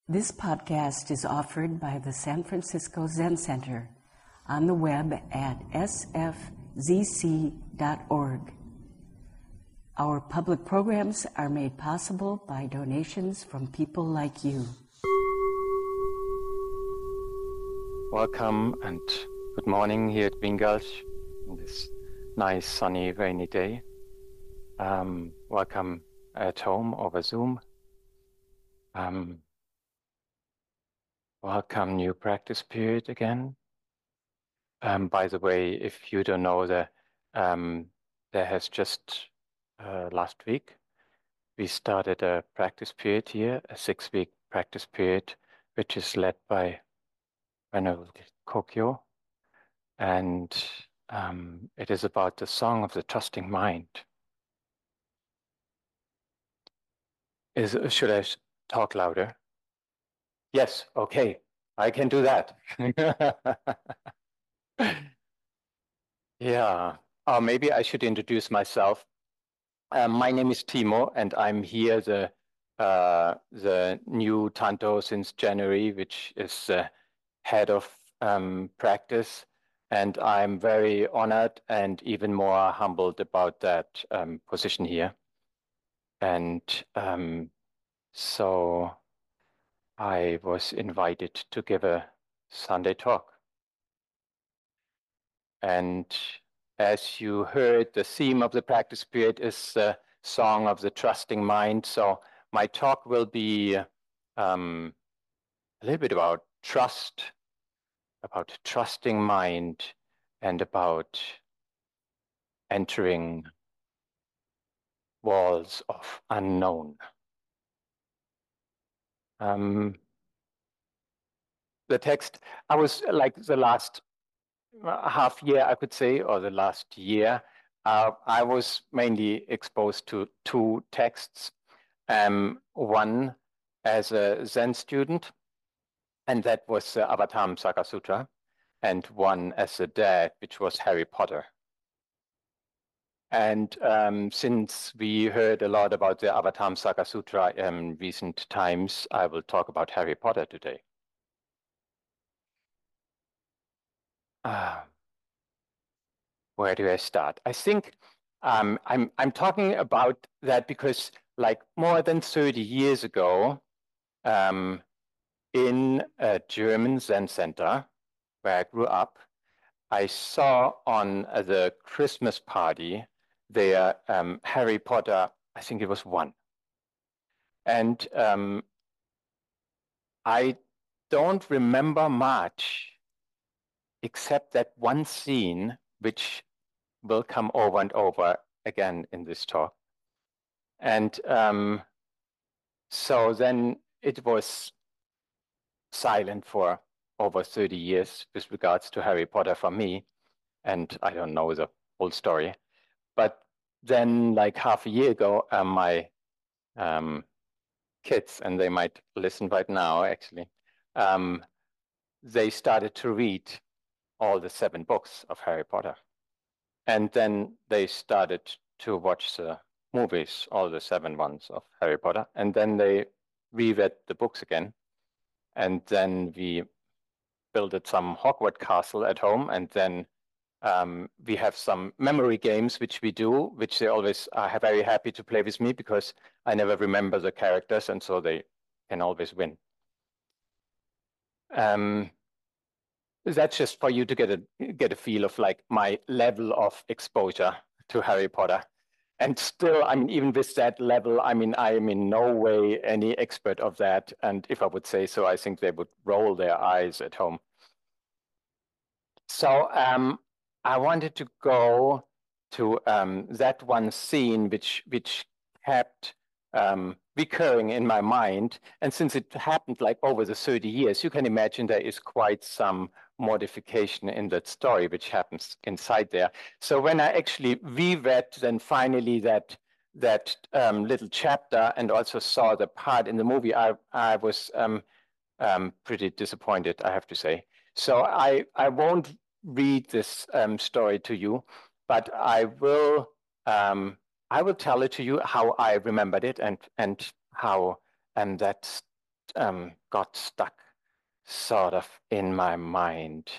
This podcast is offered by the San Francisco Zen Center on the web at sfzc.org. Our public programs are made possible by donations from people like you. Welcome and good morning here at Bean Gulch on this nice, sunny, rainy day. Welcome at home over Zoom. Welcome new practice period again. By the way, if you don't know, there has just last week we started a practice period here, a 6-week practice period, which is led by Venerable Kokyo, and it is about the song of the trusting mind. Should I talk louder? Yes, okay, I can do that. Yeah, maybe I should introduce myself. My name is Timo, and I'm here the new Tanto since January, which is head of practice, and I'm very honored and even more humbled about that position here. And so I was invited to give a Sunday talk. And as you heard, the theme of the practice period is the song of the trusting mind. So my talk will be a little bit about trust, about trusting mind, and about entering walls of unknown. The text, I was like the last half year, I could say, or the last year, I was mainly exposed to 2 texts. One as a Zen student, and that was the Avatamsaka Sutra, and one as a dad, which was Harry Potter. And since we heard a lot about the Avatamsaka Sutra in recent times, I will talk about Harry Potter today. Where do I start? I think I'm talking about that because, like, more than 30 years ago, in a German Zen center where I grew up, I saw on the Christmas party there Harry Potter. I think it was 1, and I don't remember much except that one scene which will come over and over again in this talk. And so then it was silent for over 30 years with regards to Harry Potter for me. And I don't know the whole story. But then, like half a year ago, my kids, and they might listen right now actually, they started to read all the 7 books of Harry Potter. And then they started to watch the movies, all the 7 ones of Harry Potter. And then they reread the books again. And then we built some Hogwarts castle at home. And then we have some memory games, which we do, which they always are very happy to play with me because I never remember the characters. And so they can always win. That's just for you to get a feel of like my level of exposure to Harry Potter. And still, I mean, even with that level, I mean, I am in no way any expert of that. And if I would say so, I think they would roll their eyes at home. So I wanted to go to that one scene which kept recurring in my mind. And since it happened like over the 30 years, you can imagine there is quite some modification in that story which happens inside there. So when I actually reread then finally that little chapter and also saw the part in the movie, I was pretty disappointed, I have to say. So I won't read this story to you, but I will tell it to you how I remembered it and how that got stuck sort of in my mind.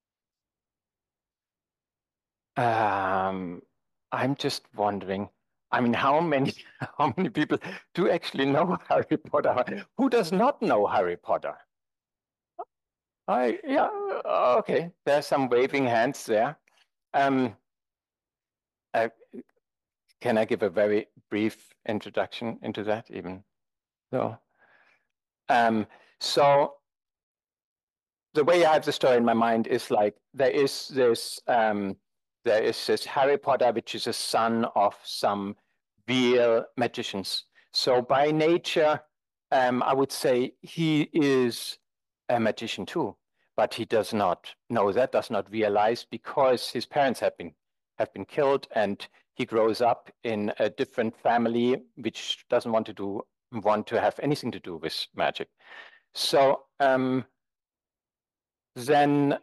I'm just wondering, I mean, how many people do actually know Harry Potter? Who does not know Harry Potter? Yeah, okay. There's some waving hands there. Um, uh, can I give a very brief introduction into that even? So, um, so the way I have the story in my mind is like there is this Harry Potter, which is a son of some real magicians. So by nature, I would say he is a magician too, but he does not know that, does not realize because his parents have been killed, and he grows up in a different family which doesn't want to have anything to do with magic. So then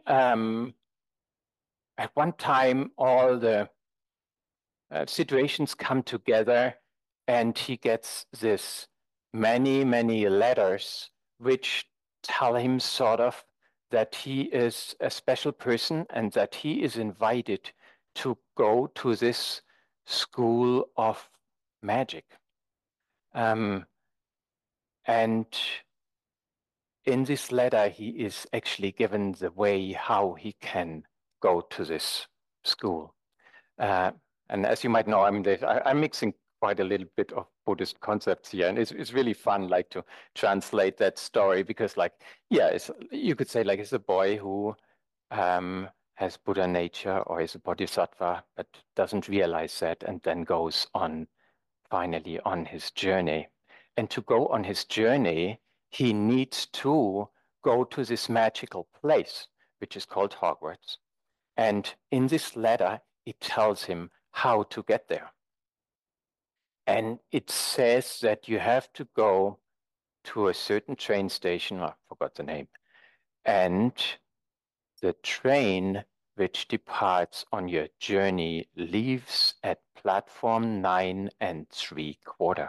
at one time, all the situations come together, and he gets this many letters which tell him sort of that he is a special person and that he is invited to go to this school of magic. And in this letter, he is actually given the way how he can go to this school. And as you might know, I'm mixing quite a little bit of Buddhist concepts here, and it's really fun, like to translate that story because, like, yeah, you could say like it's a boy who has Buddha nature or is a bodhisattva, but doesn't realize that, and then goes on finally on his journey. And to go on his journey, he needs to go to this magical place, which is called Hogwarts. And in this letter, it tells him how to get there. And it says that you have to go to a certain train station, I forgot the name, and the train which departs on your journey leaves at platform 9 3/4.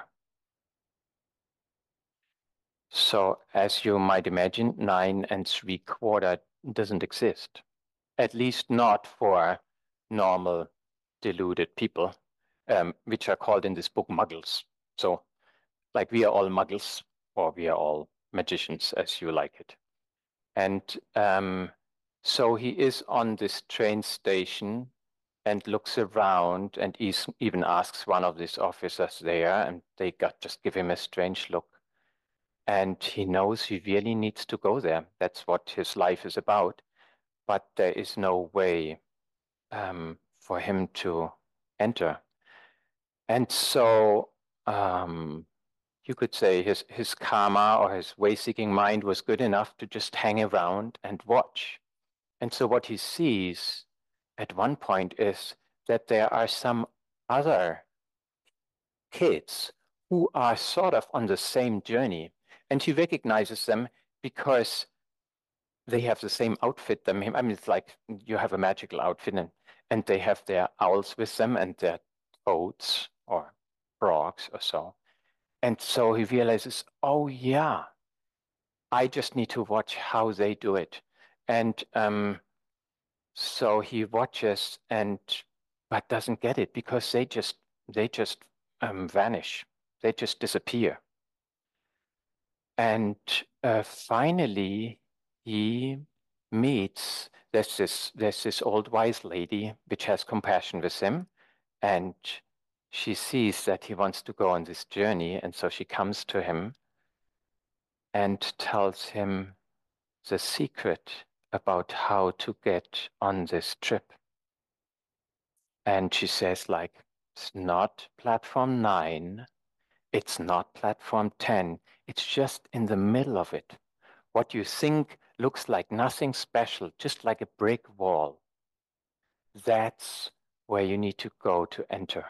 So as you might imagine, 9 3/4 doesn't exist, at least not for normal deluded people, which are called in this book muggles. So like we are all muggles, or we are all magicians, as you like it. And so he is on this train station and looks around and even asks one of these officers there, and they just give him a strange look. And he knows he really needs to go there. That's what his life is about. But there is no way for him to enter. And so you could say his karma or his way-seeking mind was good enough to just hang around and watch. And so what he sees at one point is that there are some other kids who are sort of on the same journey. And he recognizes them because they have the same outfit. I mean, it's like you have a magical outfit, and they have their owls with them and their toads or frogs or so. And so he realizes, oh yeah, I just need to watch how they do it. And so he watches but doesn't get it because they just vanish. They just disappear. And finally, he meets there's this old wise lady which has compassion with him, and she sees that he wants to go on this journey, and so she comes to him and tells him the secret about how to get on this trip. And she says, like, it's not platform 9, it's not platform 10, it's just in the middle of it. What you think looks like nothing special, just like a brick wall. That's where you need to go to enter.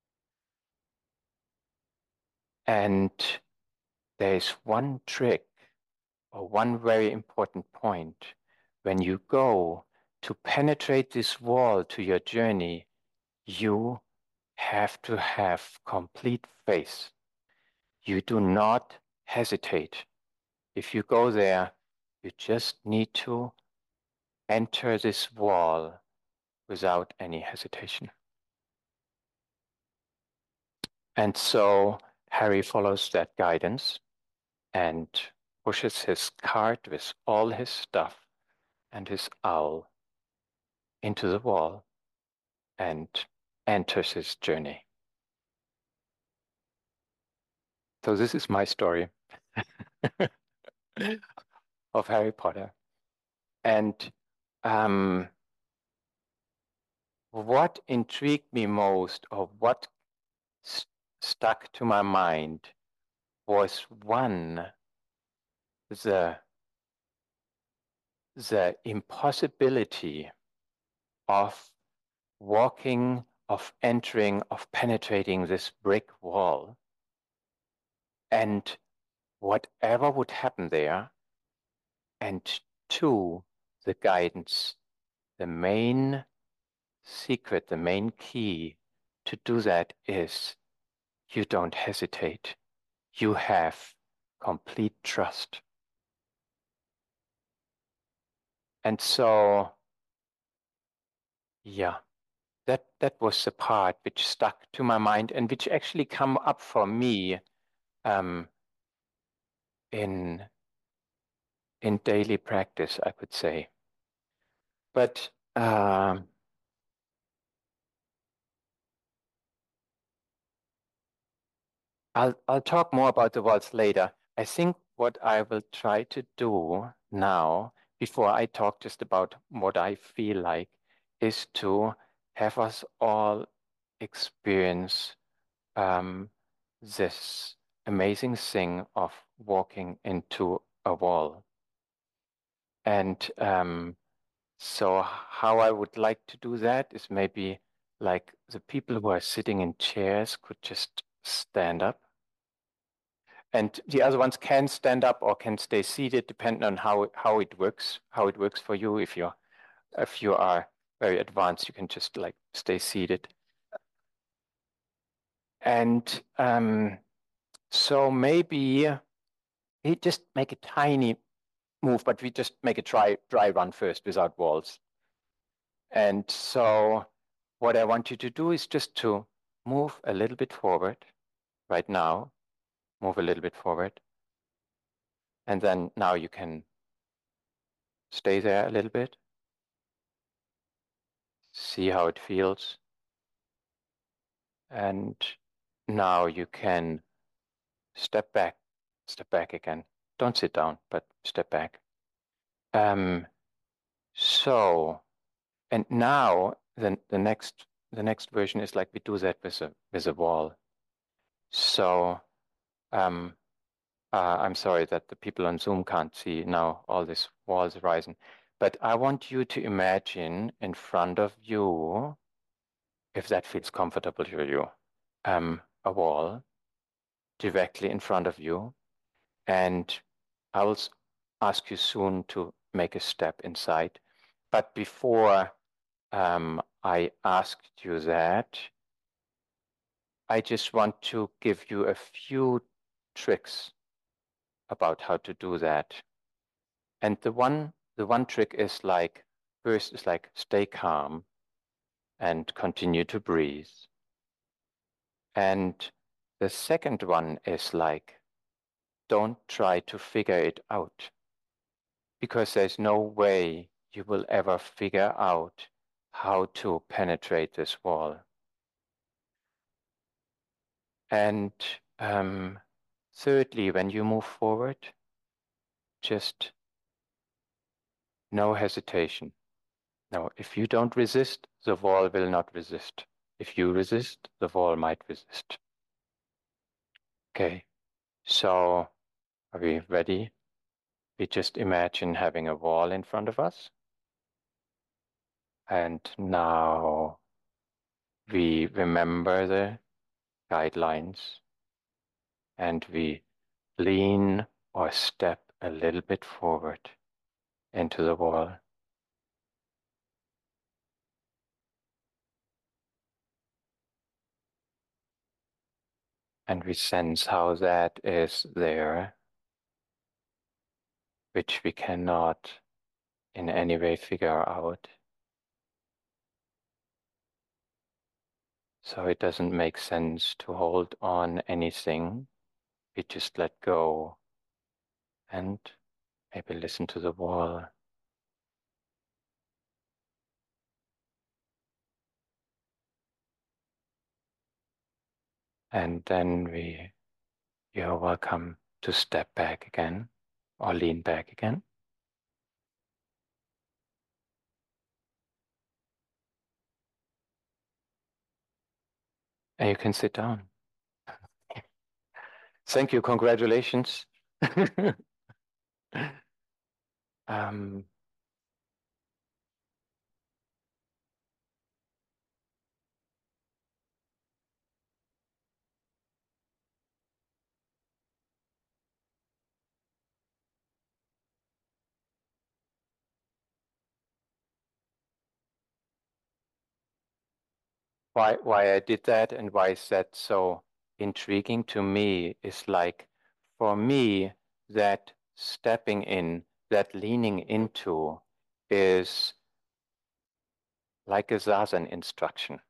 And there's one trick or one very important point. When you go to penetrate this wall to your journey, you have to have complete faith. You do not hesitate. if you go there, you just need to enter this wall without any hesitation. And so Harry follows that guidance and pushes his cart with all his stuff and his owl into the wall and enters his journey. So this is my story of Harry Potter. And what intrigued me most, or what stuck to my mind, was one, the impossibility of walking, of entering, of penetrating this brick wall. And whatever would happen there, and two, the guidance, the main secret, the main key to do that is you don't hesitate. You have complete trust. And so, yeah, that was the part which stuck to my mind and which actually come up for me um, in daily practice, I could say. But I'll talk more about the walls later. I think what I will try to do now, before I talk just about what I feel like, is to have us all experience this amazing thing of walking into a wall. And so how I would like to do that is maybe like the people who are sitting in chairs could just stand up. And the other ones can stand up or can stay seated, depending on how it works for you. If you are very advanced, you can just like stay seated. And so maybe we just make a tiny move, but we just make a dry run first without walls. And so what I want you to do is just to move a little bit forward right now, move a little bit forward. And then now you can stay there a little bit. See how it feels. And now you can step back again. Don't sit down, but step back. So, and now the next version is like we do that with a wall. So, I'm sorry that the people on Zoom can't see now all these walls rising, but I want you to imagine in front of you, if that feels comfortable to you, a wall directly in front of you, and I will ask you soon to make a step inside. But before I asked you that, I just want to give you a few tricks about how to do that. And the one trick is like, first is like stay calm and continue to breathe. And the second one is like, don't try to figure it out, because there's no way you will ever figure out how to penetrate this wall. And thirdly, when you move forward, just no hesitation. No, if you don't resist, the wall will not resist. If you resist, the wall might resist. Okay, so are we ready? We just imagine having a wall in front of us. And now we remember the guidelines and we lean or step a little bit forward into the wall. And we sense how that is there. which we cannot in any way figure out. So it doesn't make sense to hold on anything. We just let go and maybe listen to the wall. And then you're welcome to step back again or lean back again. And you can sit down. Thank you. Congratulations. um, why I did that and why is that so intriguing to me is like, for me, that stepping in, that leaning into is like a Zazen instruction.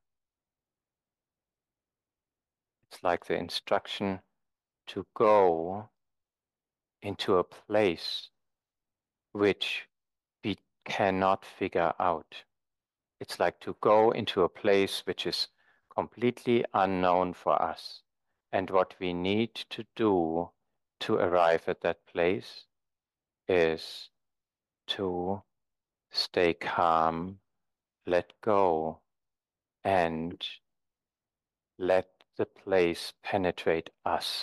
It's like the instruction to go into a place which we cannot figure out. It's like to go into a place which is completely unknown for us. And what we need to do to arrive at that place is to stay calm, let go, and let the place penetrate us.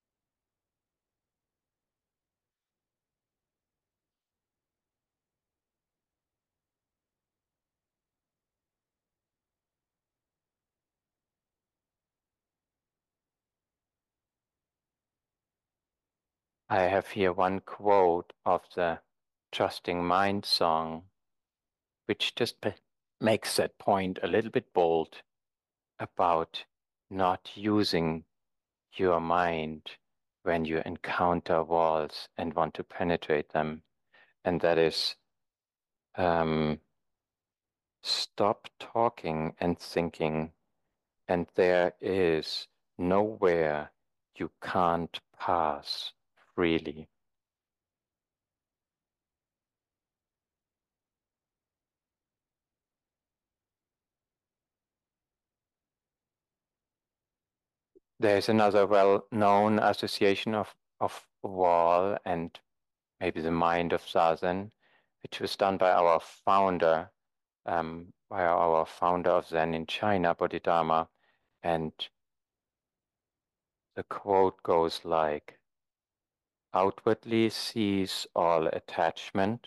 I have here one quote of the Trusting Mind song, which just makes that point a little bit bold about not using your mind when you encounter walls and want to penetrate them. And that is, stop talking and thinking, and there is nowhere you can't pass freely. There's another well-known association of wall and maybe the mind of Zazen, which was done by our founder, of Zen in China, Bodhidharma. And the quote goes like, outwardly cease all attachment,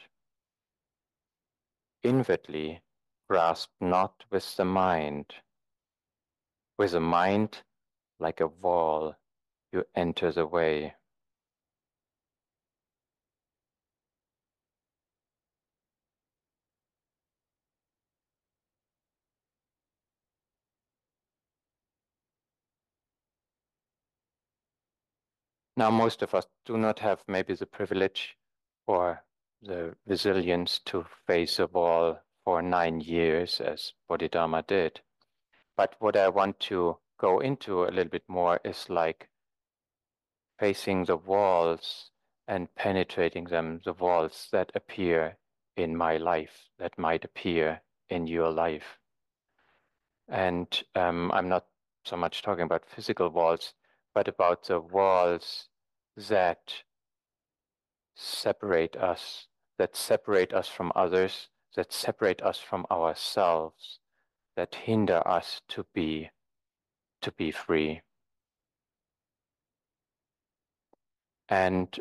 inwardly grasp not with the mind. With a mind like a wall, you enter the way. Now, most of us do not have maybe the privilege or the resilience to face a wall for 9 years as Bodhidharma did. But what I want to go into a little bit more is like facing the walls and penetrating them, the walls that appear in my life, that might appear in your life. And I'm not so much talking about physical walls, but about the walls that separate us, from others, that separate us from ourselves, that hinder us to be free. And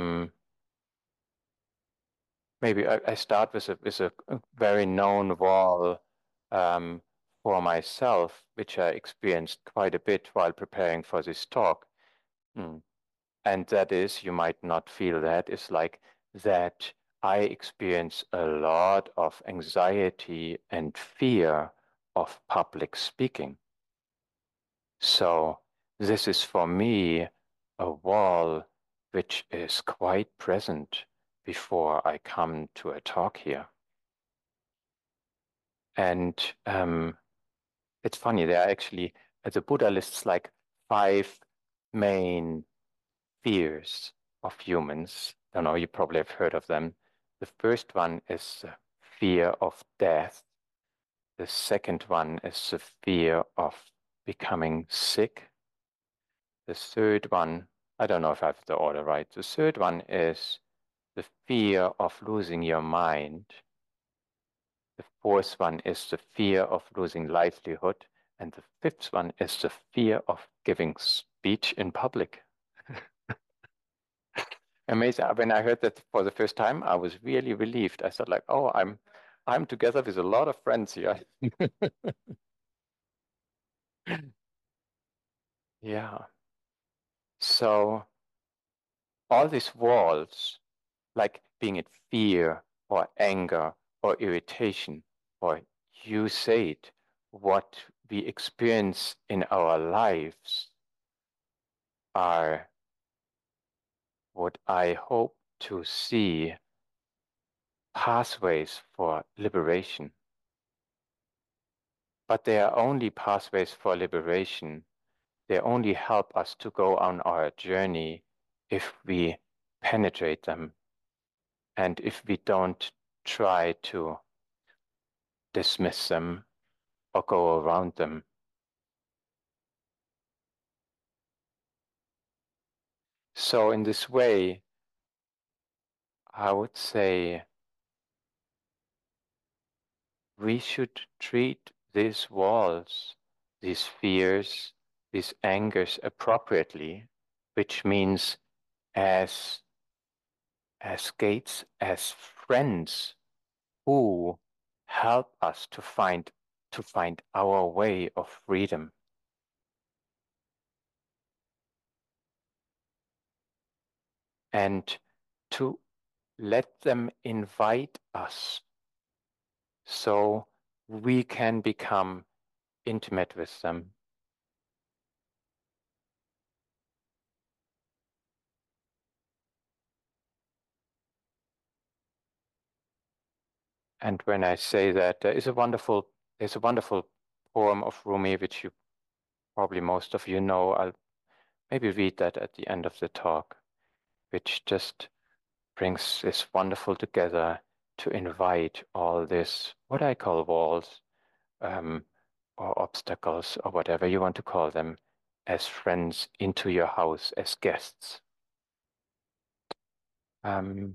maybe I start with a very known wall for myself, which I experienced quite a bit while preparing for this talk. And that is, you might not feel that, is like that I experience a lot of anxiety and fear of public speaking. So this is for me a wall which is quite present before I come to a talk here. And it's funny, there are actually, the Buddha lists like 5 main fears of humans. I don't know, you probably have heard of them. The first one is fear of death. The second one is the fear of becoming sick. The third one, I don't know if I have the order right. The third one is the fear of losing your mind. The fourth one is the fear of losing livelihood. And the fifth one is the fear of giving speech in public. Amazing. When I heard that for the first time, I was really relieved. I thought like, oh, I'm together with a lot of friends here. Yeah. So all these walls, like being it fear or anger or irritation, or you say it, what we experience in our lives are what I hope to see pathways for liberation. But they are only pathways for liberation. They only help us to go on our journey if we penetrate them and if we don't try to dismiss them or go around them. So in this way, I would say we should treat these walls, these fears, these angers appropriately, which means as gates, as friends who help us to find our way of freedom. And to let them invite us so we can become intimate with them. And when I say that, there's a wonderful poem of Rumi, which you probably most of you know. I'll maybe read that at the end of the talk, which just brings this wonderful together to invite all this, what I call walls, or obstacles, or whatever you want to call them, as friends into your house, as guests. Um,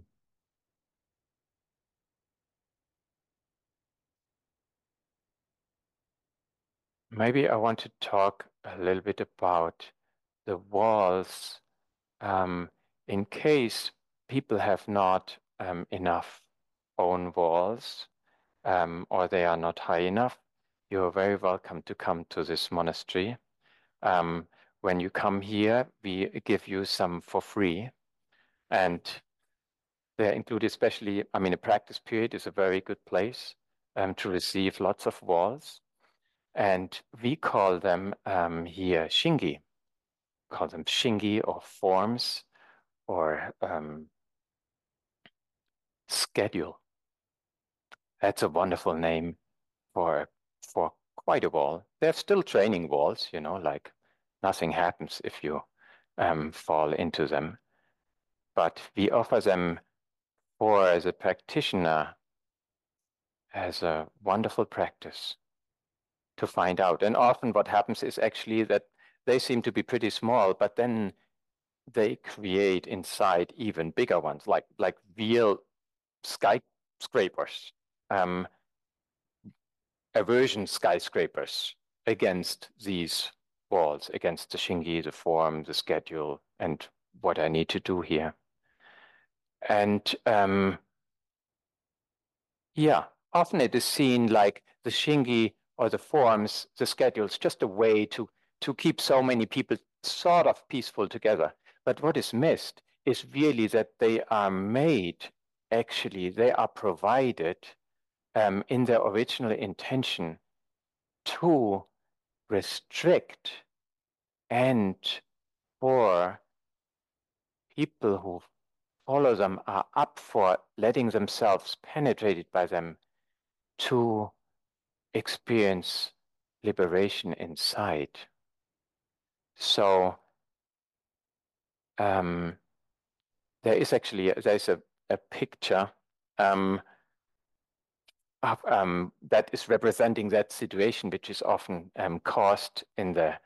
Maybe I want to talk a little bit about the walls, um, in case people have not enough own walls, or they are not high enough. You're very welcome to come to this monastery. When you come here, we give you some for free, and they include especially, I mean, a practice period is a very good place to receive lots of walls. And we call them here shingi, call them shingi or forms or schedule. That's a wonderful name for quite a wall. They're still training walls, you know, like nothing happens if you fall into them. But we offer them for as a practitioner as a wonderful practice to find out. And often what happens is actually that they seem to be pretty small, but then they create inside even bigger ones, like real skyscrapers, um, aversion skyscrapers against these walls, against the shingi, the form, the schedule, and what I need to do here. And yeah, often it is seen like the shingi or the forms, the schedules, just a way to keep so many people sort of peaceful together. But what is missed is really that they are made, actually, they are provided in their original intention to restrict and for people who all of them are up for letting themselves penetrated by them to experience liberation inside. So there is actually a picture that is representing that situation, which is often caused in the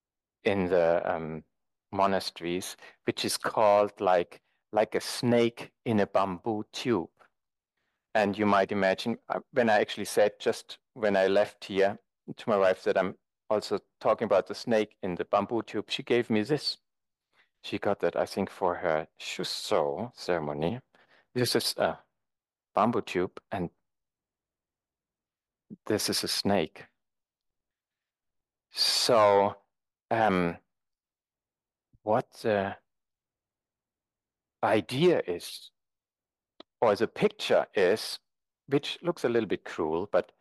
monasteries, which is called like a snake in a bamboo tube. And you might imagine, when I actually said just when I left here to my wife that I'm also talking about the snake in the bamboo tube, she gave me this. She got that, I think, for her Shuso ceremony. This is a bamboo tube, and this is a snake. So, what the idea is, or the picture is, which looks a little bit cruel, but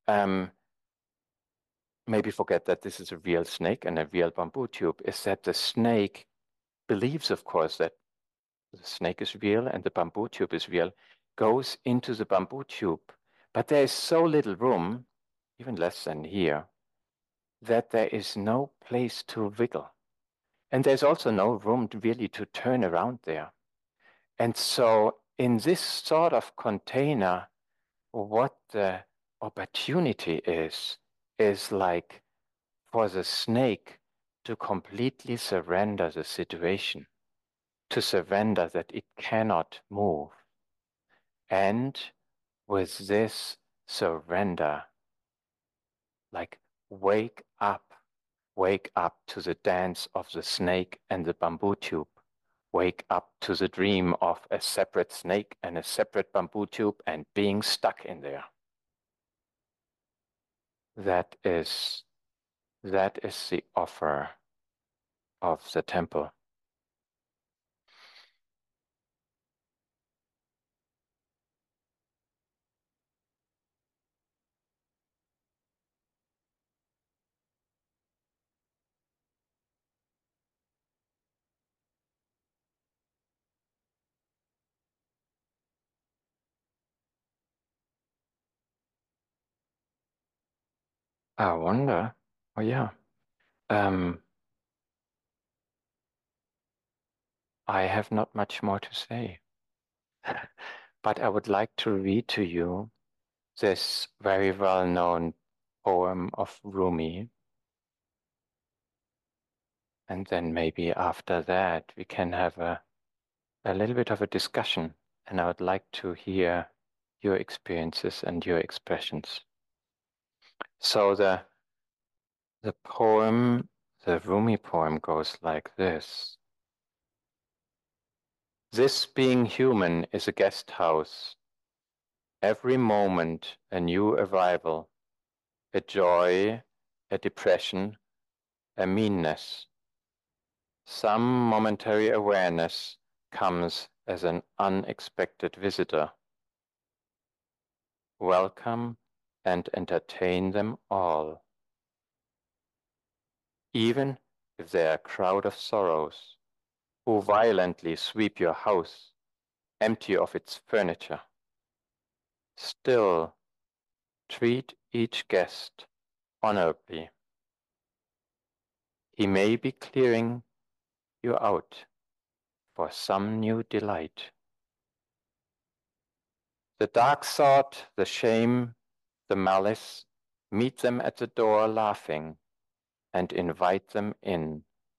maybe forget that this is a real snake and a real bamboo tube, is that the snake believes, of course, that the snake is real and the bamboo tube is real, goes into the bamboo tube, but there is so little room, even less than here, that there is no place to wiggle. And there's also no room really to turn around there. And so in this sort of container, what the opportunity is like for the snake to completely surrender the situation, to surrender that it cannot move. And with this surrender, like wake up to the dance of the snake and the bamboo tube. Wake up to the dream of a separate snake and a separate bamboo tube and being stuck in there. That is the offer of the temple. I wonder, oh yeah, I have not much more to say, but I would like to read to you this very well-known poem of Rumi. And then maybe after that, we can have a little bit of a discussion, and I would like to hear your experiences and your expressions. So the poem, the Rumi poem goes like this. This being human is a guest house. Every moment a new arrival, a joy, a depression, a meanness. Some momentary awareness comes as an unexpected visitor. Welcome and entertain them all. Even if they are a crowd of sorrows, who violently sweep your house, empty of its furniture. Still, treat each guest honorably. He may be clearing you out for some new delight. The dark thought, the shame, the malice, meet them at the door laughing and invite them in.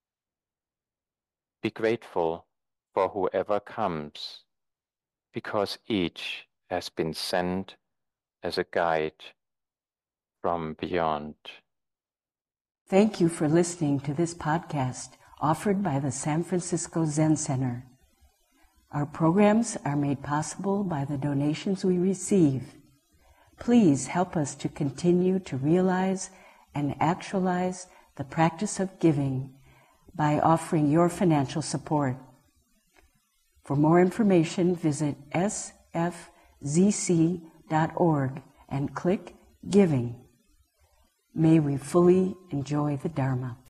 Be grateful for whoever comes, because each has been sent as a guide from beyond. Thank you for listening to this podcast offered by the San Francisco Zen Center. Our programs are made possible by the donations we receive. Please help us to continue to realize and actualize the practice of giving by offering your financial support. For more information, visit sfzc.org and click Giving. May we fully enjoy the Dharma.